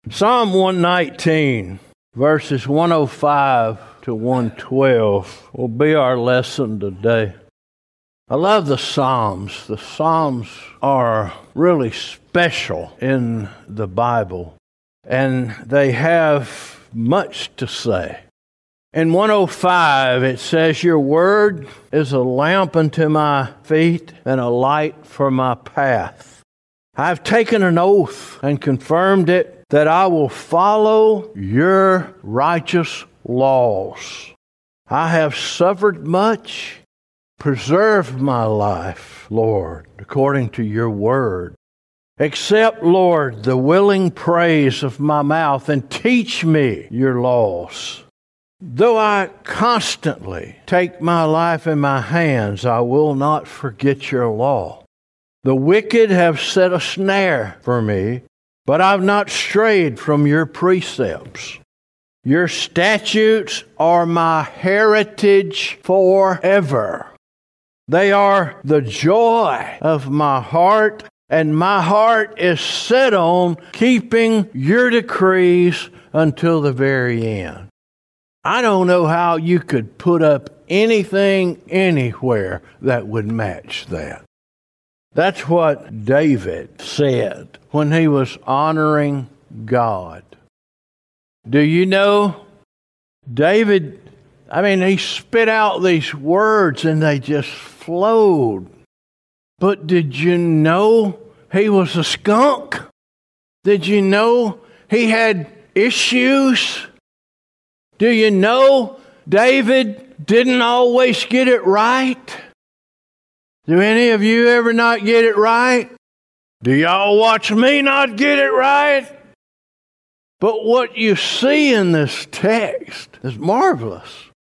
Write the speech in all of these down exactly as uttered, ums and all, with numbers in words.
Psalm one nineteen, verses one oh five to one twelve will be our lesson today. I love the Psalms. The Psalms are really special in the Bible, and they have much to say. In one oh five, it says, "Your word is a lamp unto my feet and a light for my path. I have taken an oath and confirmed it, that I will follow your righteous laws. I have suffered much. Preserve my life, Lord, according to your word. Accept, Lord, the willing praise of my mouth, and teach me your laws. Though I constantly take my life in my hands, I will not forget your law. The wicked have set a snare for me, but I've not strayed from your precepts. Your statutes are my heritage forever. They are the joy of my heart, and my heart is set on keeping your decrees until the very end." I don't know how you could put up anything anywhere that would match that. That's what David said when he was honoring God. Do you know, David, I mean, he spit out these words and they just flowed. But did you know he was a skunk? Did you know he had issues? Do you know David didn't always get it right? Do any of you ever not get it right? Do y'all watch me not get it right? But what you see in this text is marvelous.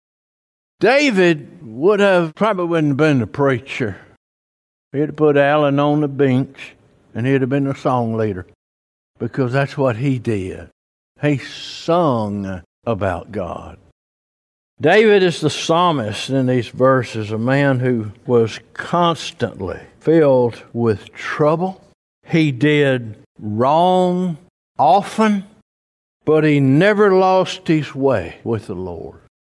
David would have probably wouldn't have been the preacher. He'd have put Alan on the bench, and he'd have been the song leader, because that's what he did. He sung about God. David is the psalmist in these verses, a man who was constantly filled with trouble. He did wrong often, but he never lost his way with the Lord.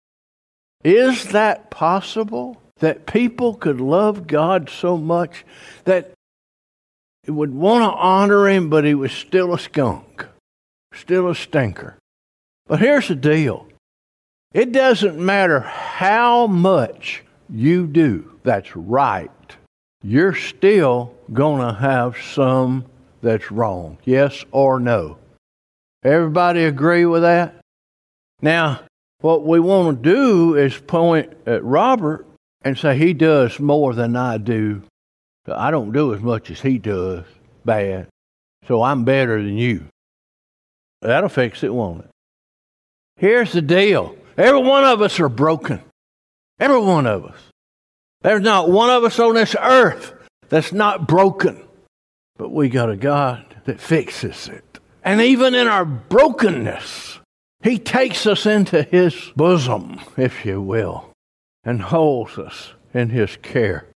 Is that possible? That people could love God so much that it would want to honor him, but he was still a skunk, still a stinker. But here's the deal. It doesn't matter how much you do that's right. You're still going to have some that's wrong. Yes or no? Everybody agree with that? Now, what we want to do is point at Robert and say he does more than I do. I don't do as much as he does bad, so I'm better than you. That'll fix it, won't it? Here's the deal. Every one of us are broken. Every one of us. There's not one of us on this earth that's not broken. But we got a God that fixes it. And even in our brokenness, he takes us into his bosom, if you will, and holds us in his care.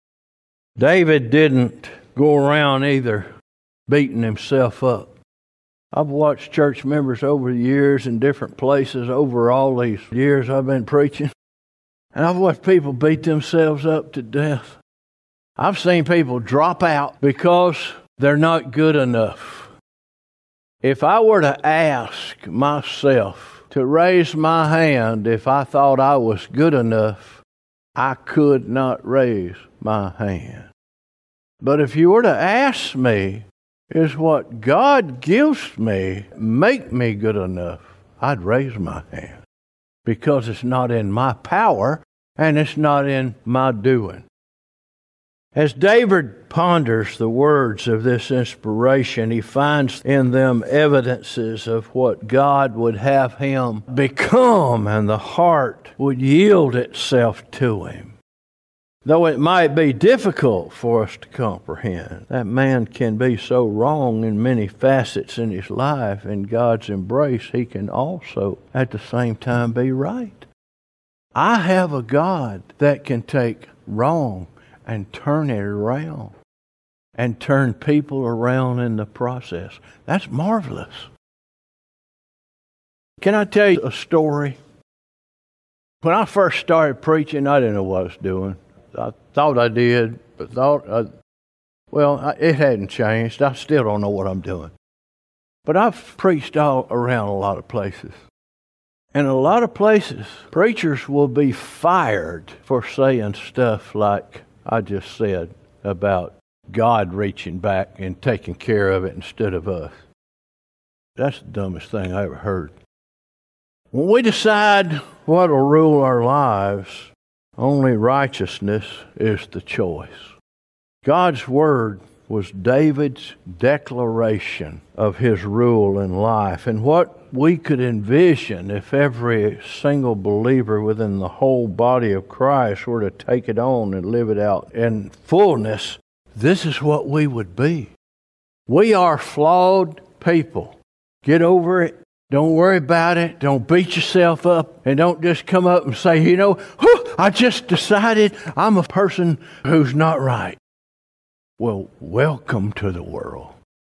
David didn't go around either beating himself up. I've watched church members over the years in different places over all these years I've been preaching, and I've watched people beat themselves up to death. I've seen people drop out because they're not good enough. If I were to ask myself to raise my hand if I thought I was good enough, I could not raise my hand. But if you were to ask me, is what God gives me make me good enough, I'd raise my hand, because it's not in my power and it's not in my doing. As David ponders the words of this inspiration, he finds in them evidences of what God would have him become, and the heart would yield itself to him. Though it might be difficult for us to comprehend, that man can be so wrong in many facets in his life. In God's embrace, he can also, at the same time, be right. I have a God that can take wrong and turn it around and turn people around in the process. That's marvelous. Can I tell you a story? When I first started preaching, I didn't know what I was doing. I thought I did, but thought, I, well, I, it hadn't changed. I still don't know what I'm doing. But I've preached all around a lot of places. And a lot of places, preachers will be fired for saying stuff like I just said about God reaching back and taking care of it instead of us. That's the dumbest thing I ever heard. When we decide what will rule our lives, only righteousness is the choice. God's Word was David's declaration of his rule in life, and what we could envision if every single believer within the whole body of Christ were to take it on and live it out in fullness, this is what we would be. We are flawed people. Get over it. Don't worry about it. Don't beat yourself up. And don't just come up and say, you know, whew, I just decided I'm a person who's not right. Well, welcome to the world.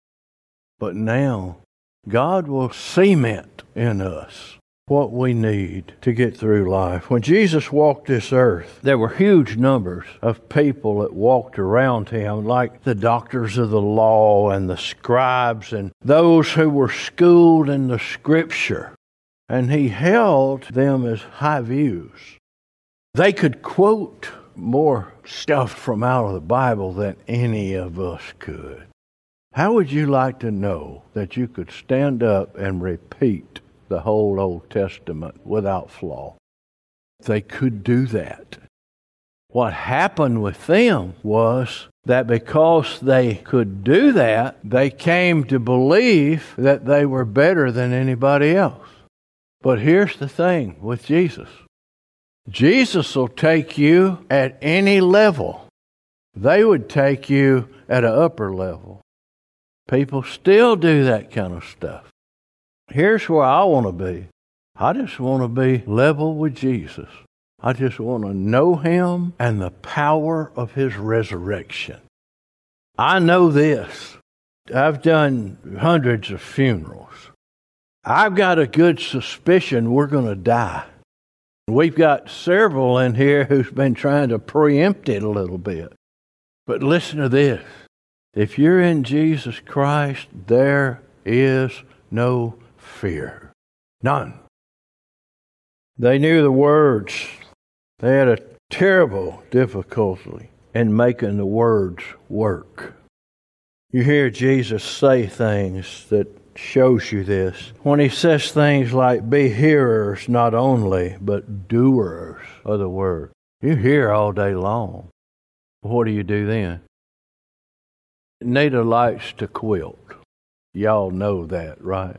But now, God will cement in us what we need to get through life. When Jesus walked this earth, there were huge numbers of people that walked around him, like the doctors of the law and the scribes and those who were schooled in the Scripture. And he held them as high views. They could quote more stuff from out of the Bible than any of us could. How would you like to know that you could stand up and repeat the whole Old Testament without flaw? They could do that. What happened with them was that because they could do that, they came to believe that they were better than anybody else. But here's the thing with Jesus. Jesus will take you at any level. They would take you at an upper level. People still do that kind of stuff. Here's where I want to be. I just want to be level with Jesus. I just want to know him and the power of his resurrection. I know this. I've done hundreds of funerals. I've got a good suspicion we're going to die. We've got several in here who's been trying to preempt it a little bit. But listen to this. If you're in Jesus Christ, there is no fear. None. They knew the words. They had a terrible difficulty in making the words work. You hear Jesus say things that shows you this. When he says things like, be hearers not only, but doers of the word. You hear all day long. What do you do then? Nada likes to quilt. Y'all know that, right?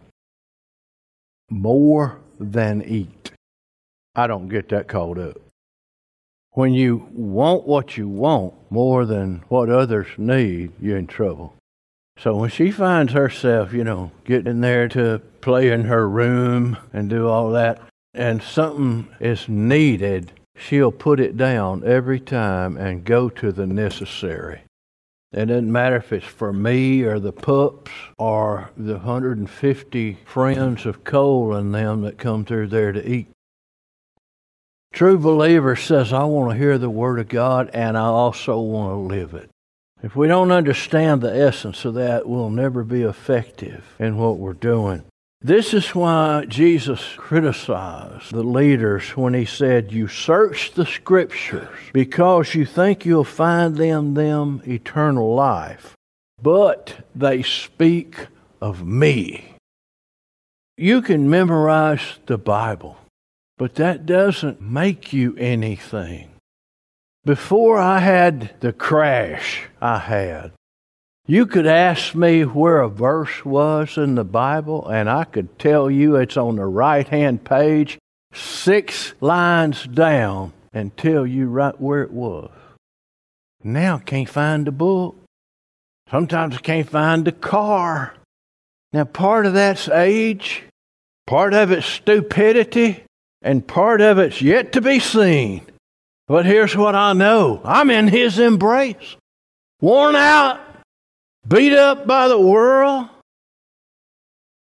More than eat. I don't get that caught up. When you want what you want more than what others need, you're in trouble. So when she finds herself, you know, getting there to play in her room and do all that, and something is needed, she'll put it down every time and go to the necessary. It doesn't matter if it's for me or the pups or the one hundred fifty friends of Cole and them that come through there to eat. True believer says, I want to hear the Word of God and I also want to live it. If we don't understand the essence of that, we'll never be effective in what we're doing. This is why Jesus criticized the leaders when he said, you search the Scriptures because you think you'll find them them eternal life, but they speak of me. You can memorize the Bible, but that doesn't make you anything. Before I had the crash I had, you could ask me where a verse was in the Bible, and I could tell you it's on the right-hand page, six lines down, and tell you right where it was. Now I can't find the book. Sometimes I can't find the car. Now part of that's age, part of it's stupidity, and part of it's yet to be seen. But here's what I know. I'm in his embrace. Worn out, beat up by the world.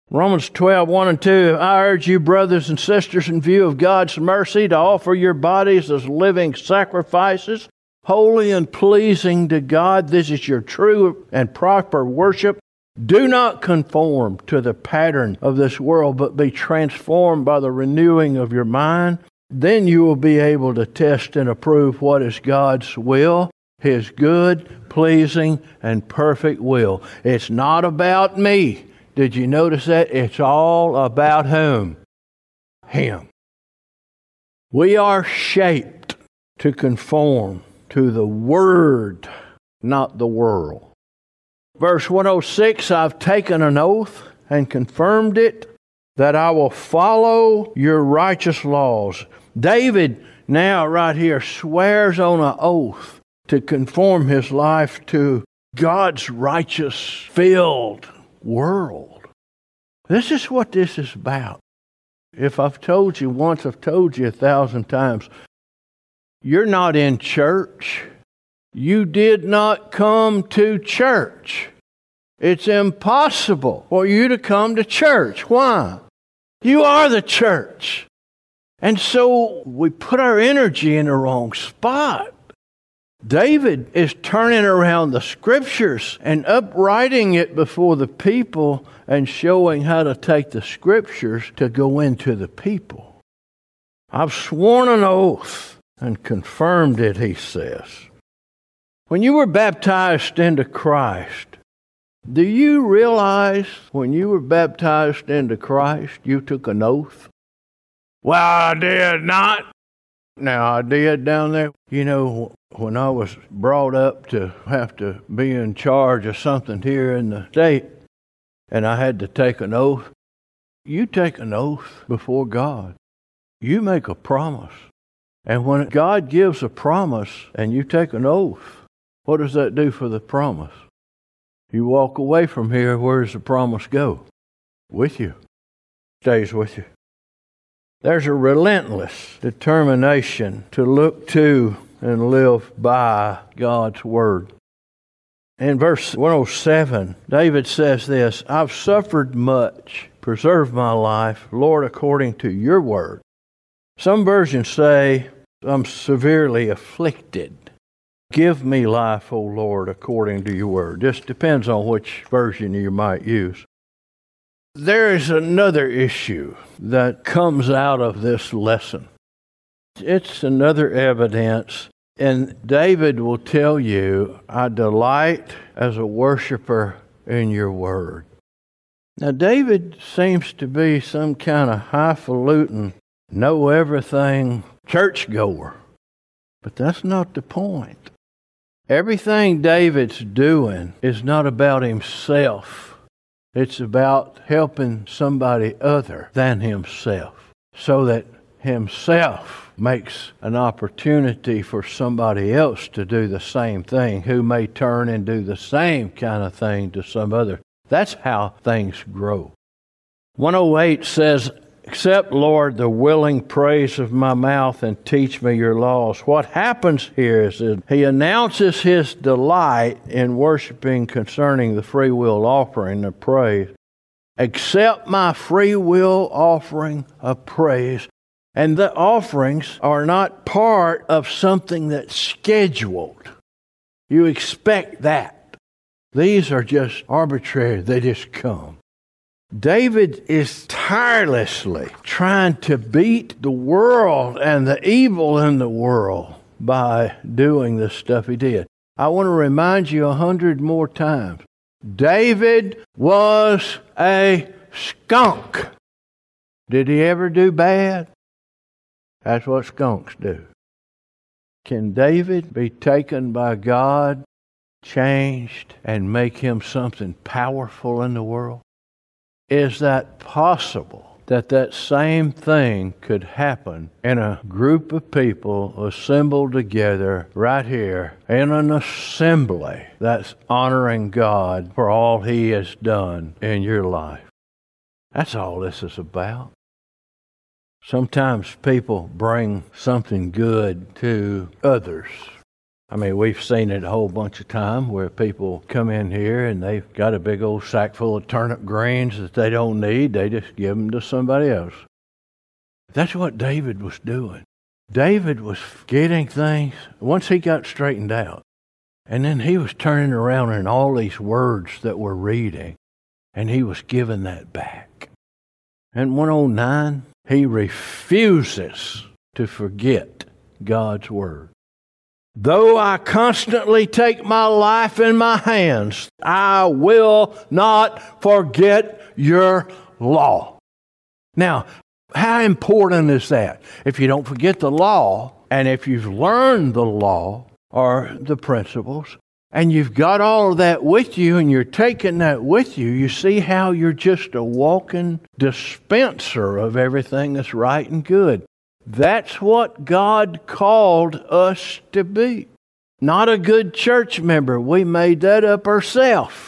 Romans twelve, one and two, I urge you, brothers and sisters, in view of God's mercy, to offer your bodies as living sacrifices, holy and pleasing to God. This is your true and proper worship. Do not conform to the pattern of this world, but be transformed by the renewing of your mind. Then you will be able to test and approve what is God's will, His good, pleasing, and perfect will. It's not about me. Did you notice that? It's all about whom? Him. We are shaped to conform to the Word, not the world. Verse one oh six, I've taken an oath and confirmed it, that I will follow your righteous laws. David now right here swears on an oath to conform his life to God's righteous-filled world. This is what this is about. If I've told you once, I've told you a thousand times, you're not in church. You did not come to church. It's impossible for you to come to church. Why? You are the church. And so we put our energy in the wrong spot. David is turning around the Scriptures and uprighting it before the people and showing how to take the Scriptures to go into the people. I've sworn an oath and confirmed it, he says. When you were baptized into Christ, do you realize when you were baptized into Christ, you took an oath? Well, I did not. Now, I did down there. You know, when I was brought up to have to be in charge of something here in the state, and I had to take an oath, you take an oath before God. You make a promise. And when God gives a promise and you take an oath, what does that do for the promise? You walk away from here, where does the promise go? With you. Stays with you. There's a relentless determination to look to and live by God's Word. In verse one oh seven, David says this, I've suffered much. Preserve my life, Lord, according to your word. Some versions say, I'm severely afflicted. Give me life, O Lord, according to your word. Just depends on which version you might use. There is another issue that comes out of this lesson. It's another evidence, and David will tell you, I delight as a worshiper in your word. Now, David seems to be some kind of highfalutin, know-everything churchgoer, but that's not the point. Everything David's doing is not about himself. It's about helping somebody other than himself, so that himself makes an opportunity for somebody else to do the same thing, who may turn and do the same kind of thing to some other. That's how things grow. one oh eight says, accept, Lord, the willing praise of my mouth and teach me your laws. What happens here is that he announces his delight in worshiping concerning the free will offering of praise. Accept my free will offering of praise. And the offerings are not part of something that's scheduled. You expect that. These are just arbitrary. They just come. David is tirelessly trying to beat the world and the evil in the world by doing the stuff he did. I want to remind you a hundred more times. David was a skunk. Did he ever do bad? That's what skunks do. Can David be taken by God, changed, and make him something powerful in the world? Is that possible, that that same thing could happen in a group of people assembled together right here in an assembly that's honoring God for all he has done in your life? That's all this is about. Sometimes people bring something good to others. I mean, we've seen it a whole bunch of time where people come in here and they've got a big old sack full of turnip greens that they don't need. They just give them to somebody else. That's what David was doing. David was getting things, once he got straightened out, and then he was turning around in all these words that we're reading, and he was giving that back. And one oh nine, he refuses to forget God's word. Though I constantly take my life in my hands, I will not forget your law. Now, how important is that? If you don't forget the law, and if you've learned the law or the principles, and you've got all of that with you, and you're taking that with you, you see how you're just a walking dispenser of everything that's right and good. That's what God called us to be. Not a good church member. We made that up ourselves.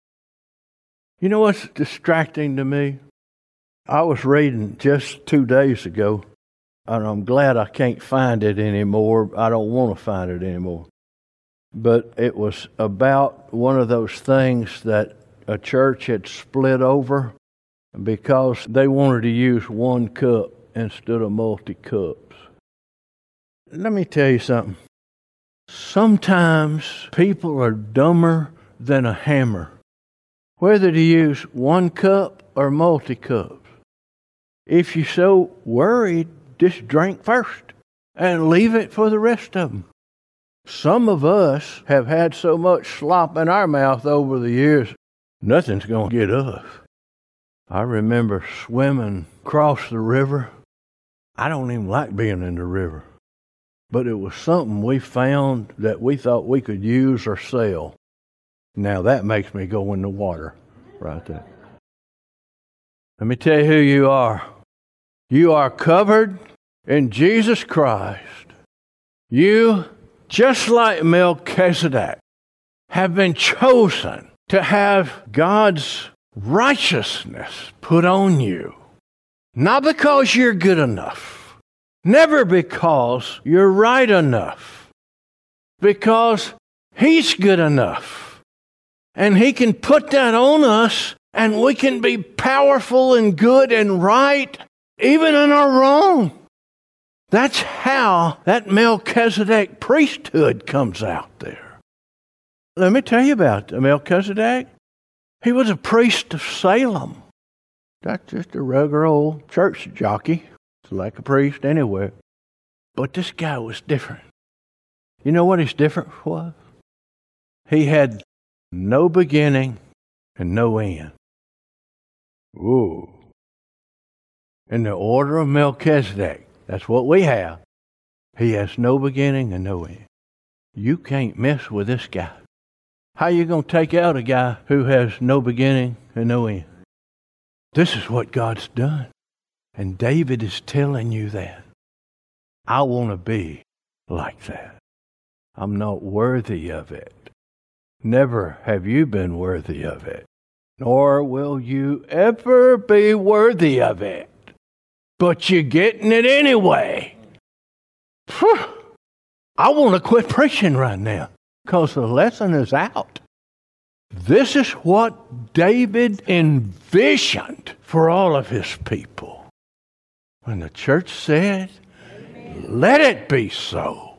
You know what's distracting to me? I was reading just two days ago, and I'm glad I can't find it anymore. I don't want to find it anymore. But it was about one of those things that a church had split over because they wanted to use one cup instead of multi-cups. Let me tell you something. Sometimes people are dumber than a hammer, whether to use one cup or multi-cups. If you're so worried, just drink first and leave it for the rest of them. Some of us have had so much slop in our mouth over the years, nothing's going to get us. I remember swimming across the river. I don't even like being in the river, but it was something we found that we thought we could use or sell. Now that makes me go in the water right there. Let me tell you who you are. You are covered in Jesus Christ. You, just like Melchizedek, have been chosen to have God's righteousness put on you. Not because you're good enough. Never because you're right enough. Because He's good enough. And He can put that on us, and we can be powerful and good and right, even in our wrong. That's how that Melchizedek priesthood comes out there. Let me tell you about Melchizedek. He was a priest of Salem. That's just a regular old church jockey. It's like a priest anywhere. But this guy was different. You know what his difference was? He had no beginning and no end. Ooh. In the order of Melchizedek, that's what we have. He has no beginning and no end. You can't mess with this guy. How are you going to take out a guy who has no beginning and no end? This is what God's done. And David is telling you that. I want to be like that. I'm not worthy of it. Never have you been worthy of it. Nor will you ever be worthy of it. But you're getting it anyway. Whew. I want to quit preaching right now because the lesson is out. This is what David envisioned for all of his people. When the church said, "Let it be so."